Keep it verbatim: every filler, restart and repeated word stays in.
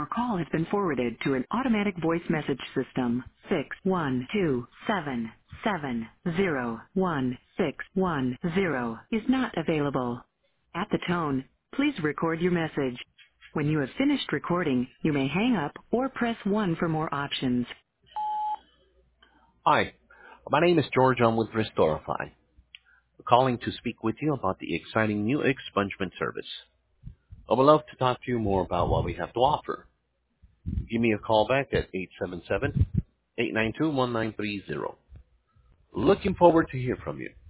Your call has been forwarded to an automatic voice message system. Six one two seven seven zero one six one zero is not available. At the tone, please record your message. When you have finished recording, you may hang up or press one for more options. Hi, my name is George. I'm with Restorify. I'm calling to speak with you about the exciting new expungement service. I would love to talk to you more about what we have to offer. Give me a call back at eight seven seven, eight nine two, one nine three zero. Looking forward to hear from you.